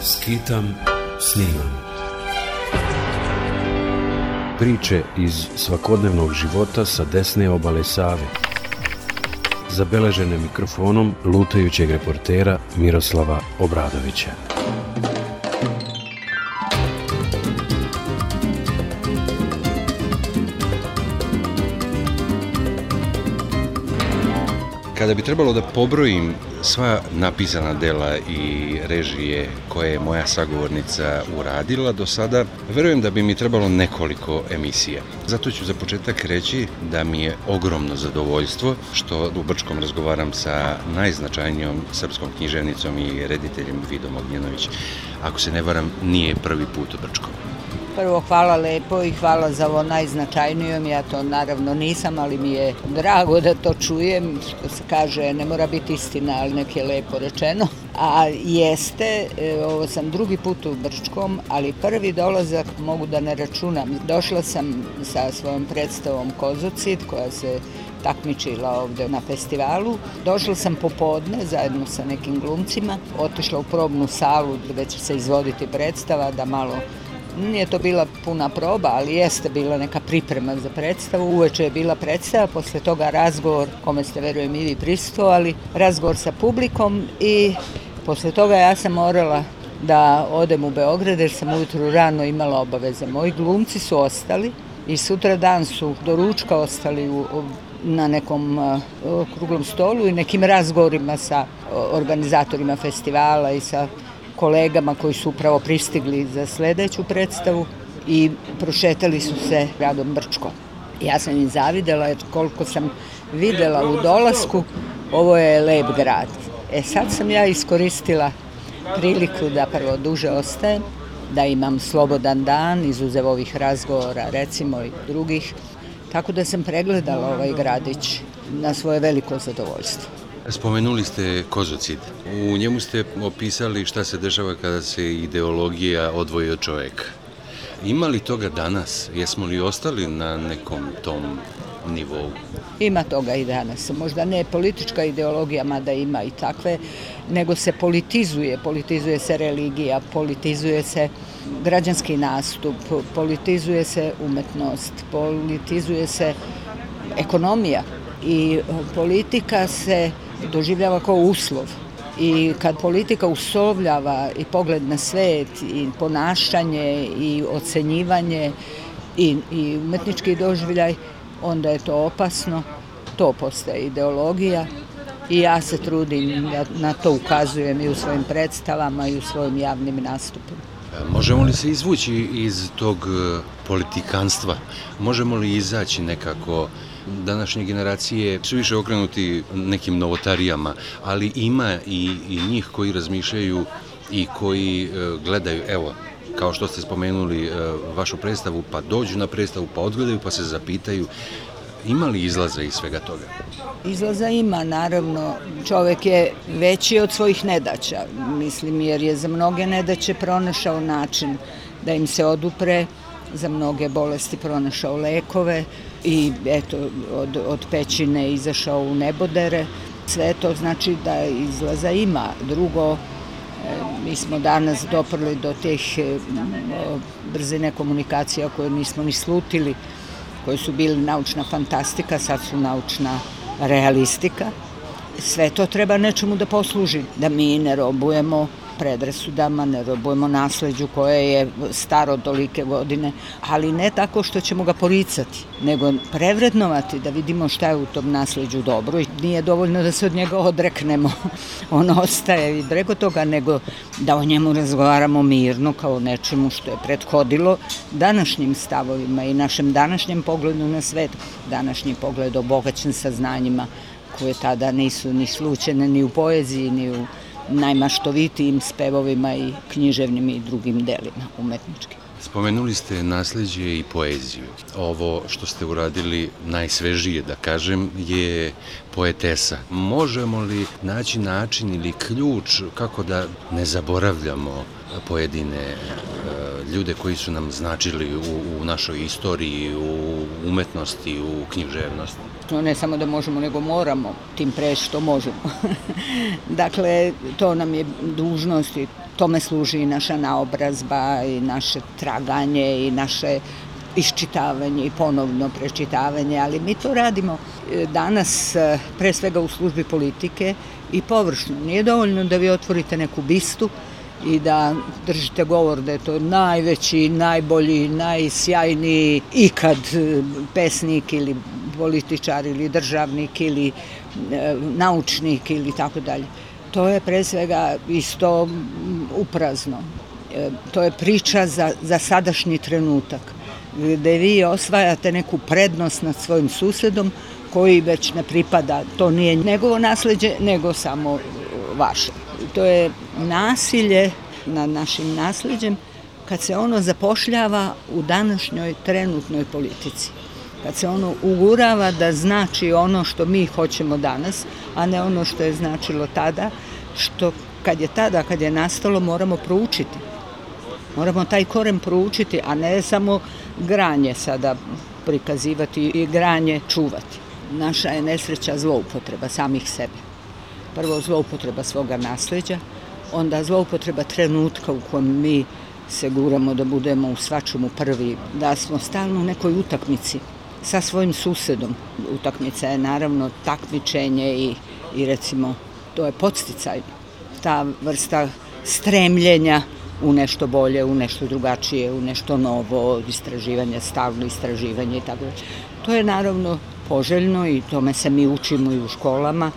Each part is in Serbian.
Skitam, snimam. Priče iz svakodnevnog života sa desne obale Save. Zabeležene mikrofonom lutajućeg reportera Miroslava Obradovića. Kada bi trebalo da pobrojim sva napisana dela i režije koje je moja sagovornica uradila do sada, verujem da bi mi trebalo nekoliko emisija. Zato ću za početak reći da mi je ogromno zadovoljstvo što u Brčkom razgovaram sa najznačajnijom srpskom književnicom i rediteljem Vidom Ognjenović. Ako se ne varam, nije prvi put u Brčkom. Prvo, hvala lepo i hvala za ovo najznačajnijom. Ja to naravno nisam, ali mi je drago da to čujem. Što se kaže, ne mora biti istina, ali nek je lepo rečeno. A jeste, ovo sam drugi put u Brčkom, ali prvi dolazak mogu da ne računam. Došla sam sa svojom predstavom Kozocid, koja se takmičila ovde na festivalu. Došla sam popodne zajedno sa nekim glumcima, otišla u probnu salu gde će se izvoditi predstava, da malo. Nije to bila puna proba, ali jeste bila neka priprema za predstavu. Uveče je bila predstava, posle toga razgovor, kome ste, verujem, i vi prisustvovali, razgovor sa publikom i posle toga ja sam morala da odem u Beograd jer sam ujutru rano imala obaveze. Moji glumci su ostali i sutra dan su do ručka ostali na nekom okruglom stolu i nekim razgovorima sa organizatorima festivala i sa kolegama koji su upravo pristigli za sledeću predstavu i prošetali su se gradom Brčkom. Ja sam im zavidela jer koliko sam videla u dolasku, ovo je lep grad. Sad sam ja iskoristila priliku da prvo duže ostajem, da imam slobodan dan, izuzev ovih razgovora, recimo i drugih, tako da sam pregledala ovaj gradić na svoje veliko zadovoljstvo. Spomenuli ste Kozocid. U njemu ste opisali šta se dešava kada se ideologija odvoji od čoveka. Ima li toga danas? Jesmo li ostali na nekom tom nivou? Ima toga i danas. Možda ne politička ideologija, mada ima i takve, nego se politizuje. Politizuje se religija, politizuje se građanski nastup, politizuje se umetnost, politizuje se ekonomija i politika se doživljava kao uslov. I kad politika uslovljava i pogled na svet i ponašanje i ocenjivanje i umetnički doživljaj, onda je to opasno, to postaje ideologija i ja se trudim da na to ukazujem i u svojim predstavama i u svojim javnim nastupima. Možemo li se izvući iz tog politikanstva? Možemo li izaći nekako? Današnje generacije su više okrenuti nekim novotarijama, ali ima i njih koji razmišljaju i koji gledaju, evo, kao što ste spomenuli vašu predstavu, pa dođu na predstavu, pa odgledaju, pa se zapitaju, ima li izlaza iz svega toga? Izlaza ima, naravno. Čovek je veći od svojih nedaća, mislim, jer je za mnoge nedaće pronašao način da im se odupre, za mnoge bolesti pronašao lekove i eto, od pećine izašao u nebodere. Sve to znači da izlaza ima. Drugo, mi smo danas doprli do tih brzine komunikacija koje nismo ni slutili, koje su bili naučna fantastika, sad su naučna realistika. Sve to treba nečemu da posluži, da mi ne robujemo predrasudama, ne robujemo nasleđu koje je staro tolike godine, ali ne tako što ćemo ga poricati, nego prevrednovati da vidimo šta je u tom nasleđu dobro i nije dovoljno da se od njega odreknemo, on ostaje i preko toga, nego da o njemu razgovaramo mirno kao nečemu što je prethodilo današnjim stavovima i našem današnjem pogledu na svet, današnji pogled obogaćen saznanjima koje tada nisu ni slučene ni u poeziji, ni u najmaštovitijim spevovima i književnim i drugim delima umetničkim. Spomenuli ste nasleđe i poeziju. Ovo što ste uradili najsvežije, da kažem, je poetesa. Možemo li naći način ili ključ kako da ne zaboravljamo pojedine ljude koji su nam značili u našoj istoriji, u umetnosti, u književnosti? Ne samo da možemo, nego moramo, tim pre što možemo. Dakle, to nam je dužnost i tome služi i naša naobrazba i naše traganje i naše iščitavanje i ponovno prečitavanje, ali mi to radimo danas pre svega u službi politike i površno. Nije dovoljno da vi otvorite neku bistu i da držite govor da je to najveći, najbolji, najsjajniji ikad pesnik ili političar ili državnik ili naučnik ili tako dalje. To je pre svega isto uprazno. To je priča za sadašnji trenutak, gde vi osvajate neku prednost nad svojim susedom koji već ne pripada, to nije njegovo nasleđe, nego samo vaše. To je nasilje nad našim nasleđem kad se ono zapošljava u današnjoj trenutnoj politici. Kad se ono ugurava da znači ono što mi hoćemo danas, a ne ono što je značilo tada, što kad je nastalo moramo proučiti. Moramo taj koren proučiti, a ne samo granje sada prikazivati i granje čuvati. Naša je nesreća zloupotreba samih sebe. Prvo zloupotreba svoga nasleđa, onda zloupotreba trenutka u kojem mi se guramo da budemo u svačemu prvi, da smo stalno u nekoj utakmici sa svojim susedom. Utakmica je naravno takmičenje i recimo to je podsticaj. Ta vrsta stremljenja u nešto bolje, u nešto drugačije, u nešto novo, istraživanje, stalno istraživanje i tako dalje. To je naravno poželjno i tome se mi učimo i u školama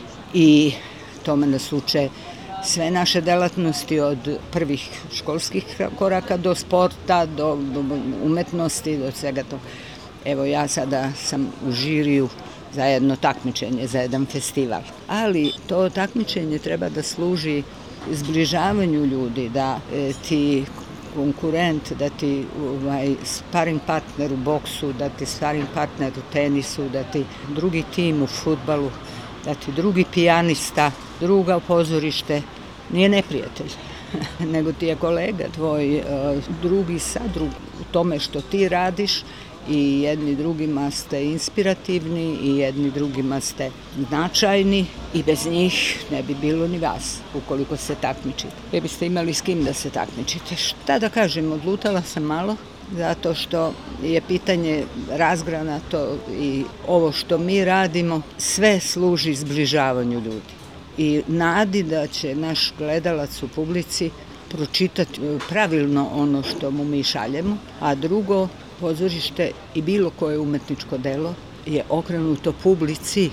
i tome nas uče sve naše delatnosti od prvih školskih koraka do sporta, do umetnosti, do svega toga. Evo ja sada sam u žiriju za jedno takmičenje, za jedan festival. Ali to takmičenje treba da služi zbližavanju ljudi, da ti konkurent, da ti sparing partner u boksu, da ti sparing partner u tenisu, da ti drugi tim u fudbalu, da ti drugi pijanista, druga u pozorište, nije neprijatelj, nego ti je kolega tvoj, drugi sadrug u tome što ti radiš i jedni drugima ste inspirativni i jedni drugima ste značajni i bez njih ne bi bilo ni vas ukoliko se takmičite. Ne biste imali s kim da se takmičite. Šta da kažem, odlutala sam malo zato što je pitanje razgranato i ovo što mi radimo sve služi zbližavanju ljudi i nadi da će naš gledalac u publici pročitati pravilno ono što mu mi šaljemo, a drugo, pozorište i bilo koje umetničko delo je okrenuto publici,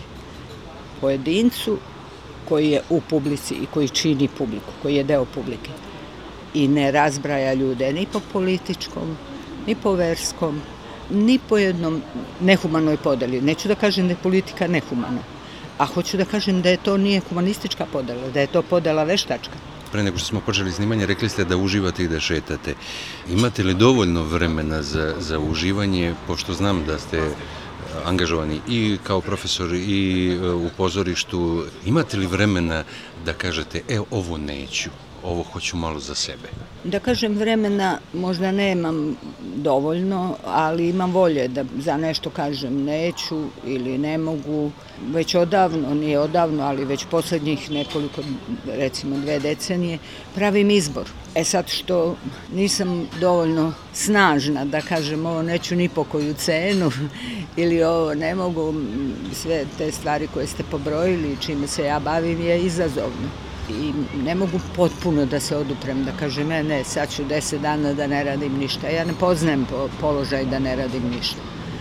pojedincu koji je u publici i koji čini publiku, koji je deo publike i ne razbraja ljude ni po političkom, ni po verskom, ni po jednom nehumanoj podeli. Neću da kažem da je politika nehumana, a hoću da kažem da je to nije humanistička podela, da je to podela veštačka. Pre nego što smo počeli snimanje, rekli ste da uživate i da šetate. Imate li dovoljno vremena za uživanje, pošto znam da ste angažovani i kao profesor i u pozorištu, imate li vremena da kažete, ovo neću, ovo hoću malo za sebe? Da kažem, vremena možda nemam dovoljno, ali imam volje da za nešto kažem neću ili ne mogu. Već odavno, nije odavno, ali već poslednjih nekoliko, recimo 2 decenije, pravim izbor. Sad što nisam dovoljno snažna da kažem ovo neću ni po koju cenu ili ovo ne mogu, sve te stvari koje ste pobrojili, čime se ja bavim je izazovno. I ne mogu potpuno da se oduprem, da kažem ne, sad ću 10 dana da ne radim ništa. Ja ne poznajem položaj da ne radim ništa.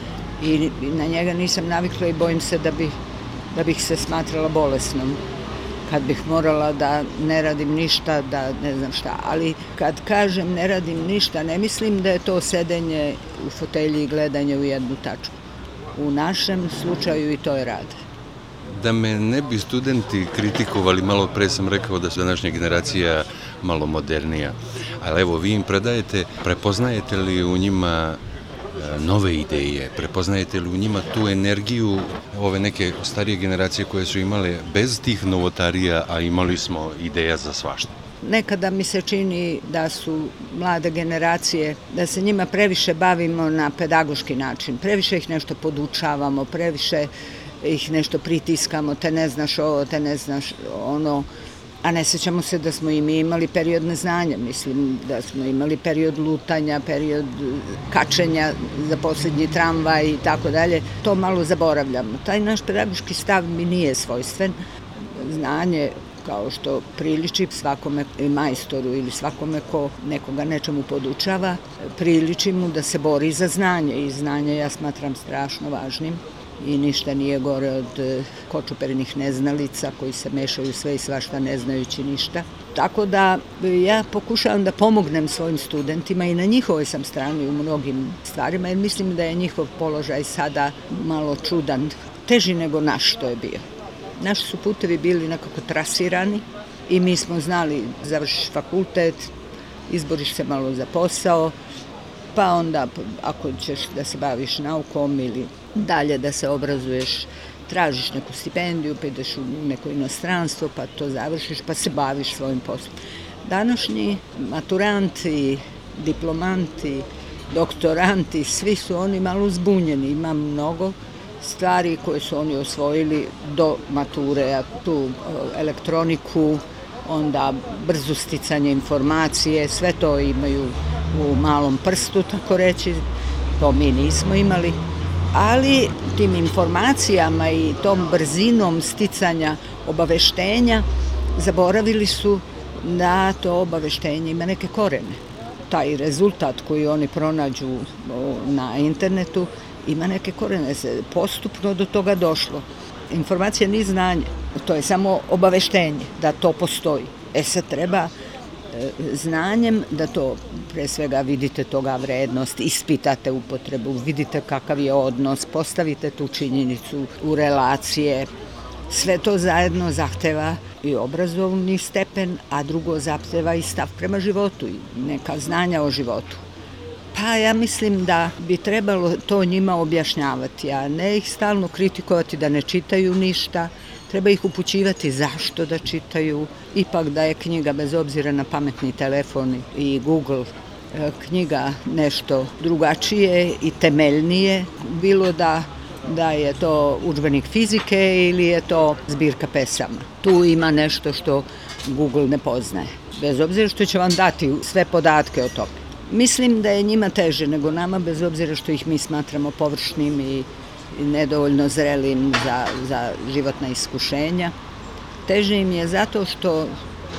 I na njega nisam navikla i bojim se da bih se smatrala bolesnom kad bih morala da ne radim ništa, da ne znam šta. Ali kad kažem ne radim ništa, ne mislim da je to sedenje u fotelji i gledanje u jednu tačku. U našem slučaju i to je rad. Da me ne bi studenti kritikovali, malo pre sam rekao da su današnja generacija malo modernija, ali evo vi im predajete, prepoznajete li u njima nove ideje, prepoznajete li u njima tu energiju ove neke starije generacije koje su imale bez tih novotarija, a imali smo ideja za svašta? Nekada mi se čini da su mlade generacije, da se njima previše bavimo na pedagoški način. Previše ih nešto podučavamo, previše ih nešto pritiskamo, te ne znaš ovo, te ne znaš ono, a ne sećamo se da smo i mi imali period neznanja, mislim da smo imali period lutanja, period kačenja za posljednji tramvaj i tako dalje. To malo zaboravljamo. Taj naš pedagoški stav mi nije svojstven. Znanje, kao što priliči svakome majstoru ili svakome ko nekoga nečemu podučava, priliči mu da se bori za znanje i znanje ja smatram strašno važnim. I ništa nije gore od kočupernih neznalica koji se mešaju sve i svašta ne znajući ništa. Tako da ja pokušavam da pomognem svojim studentima i na njihovoj sam strani u mnogim stvarima jer mislim da je njihov položaj sada malo čudan, teži nego naš što je bio. Naši su putevi bili nekako trasirani i mi smo znali završiš fakultet, izboriš se malo za posao, pa onda ako ćeš da se baviš naukom ili dalje da se obrazuješ, tražiš neku stipendiju, pa ideš u neko inostranstvo, pa to završiš, pa se baviš svojim poslom. Današnji maturanti, diplomanti, doktoranti, svi su oni malo zbunjeni. Ima mnogo stvari koje su oni osvojili do mature, tu elektroniku, onda brzo sticanje informacije, sve to imaju u malom prstu, tako reći, to mi nismo imali. Ali tim informacijama i tom brzinom sticanja obaveštenja zaboravili su da to obaveštenje ima neke korene. Taj rezultat koji oni pronađu na internetu ima neke korene, se postupno do toga došlo. Informacija nije znanje, to je samo obaveštenje da to postoji. Sad treba znanjem da to pre svega vidite toga vrednost, ispitate upotrebu, vidite kakav je odnos, postavite tu činjenicu u relacije. Sve to zajedno zahteva i obrazovni stepen, a drugo zahteva i stav prema životu i neka znanja o životu. Pa ja mislim da bi trebalo to njima objašnjavati, a ne ih stalno kritikovati da ne čitaju ništa. Treba ih upućivati zašto da čitaju, ipak da je knjiga bez obzira na pametni telefon i Google knjiga nešto drugačije i temeljnije, bilo da je to udžbenik fizike ili je to zbirka pesama. Tu ima nešto što Google ne poznaje, bez obzira što će vam dati sve podatke o tome. Mislim da je njima teže nego nama, bez obzira što ih mi smatramo površnim i nedovoljno zrelim za životna iskušenja. Teže im je zato što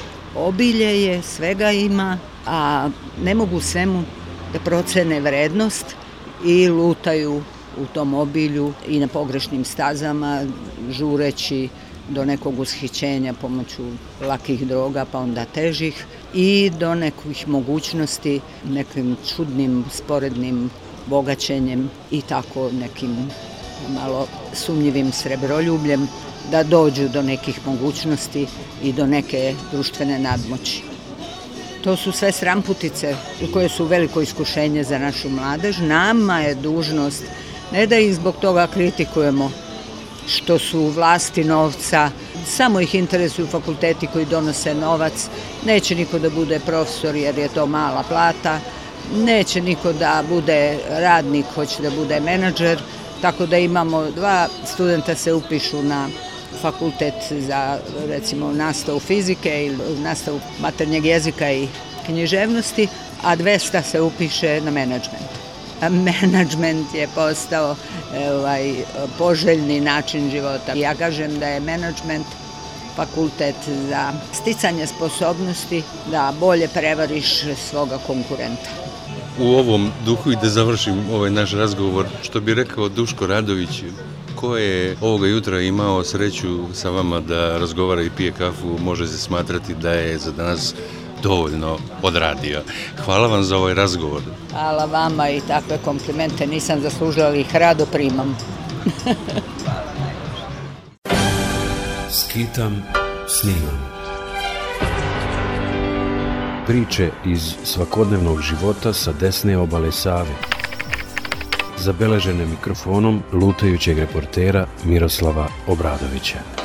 obilje je, svega ima, a ne mogu svemu da procene vrednost i lutaju u tom obilju i na pogrešnim stazama, žureći do nekog ushićenja pomoću lakih droga, pa onda težih, i do nekih mogućnosti, nekim čudnim, sporednim bogaćenjem i tako nekim malo sumnjivim srebroljubljem da dođu do nekih mogućnosti i do neke društvene nadmoći. To su sve sramputice koje su veliko iskušenje za našu mladež. Nama je dužnost ne da ih zbog toga kritikujemo što su u vlasti novca, samo ih interesuju fakulteti koji donose novac, neće niko da bude profesor jer je to mala plata, neće niko da bude radnik, hoće da bude menadžer, tako da imamo 2 studenta se upišu na fakultet za recimo nastavu fizike ili nastavu maternjeg jezika i književnosti, a 200 se upiše na menadžment. Menadžment je postao poželjni način života. Ja kažem da je menadžment fakultet za sticanje sposobnosti da bolje prevariš svoga konkurenta. U ovom duhu i da završim ovaj naš razgovor, što bi rekao Duško Radović, ko je ovoga jutra imao sreću sa vama da razgovara i pije kafu, može se smatrati da je za danas dovoljno odradio. Hvala vam za ovaj razgovor. Hvala vama i takve komplimente nisam zaslužila, ali ih rado primam. Skitam, snimam. Priče iz svakodnevnog života sa desne obale Save. Zabeležene mikrofonom lutajućeg reportera Miroslava Obradovića.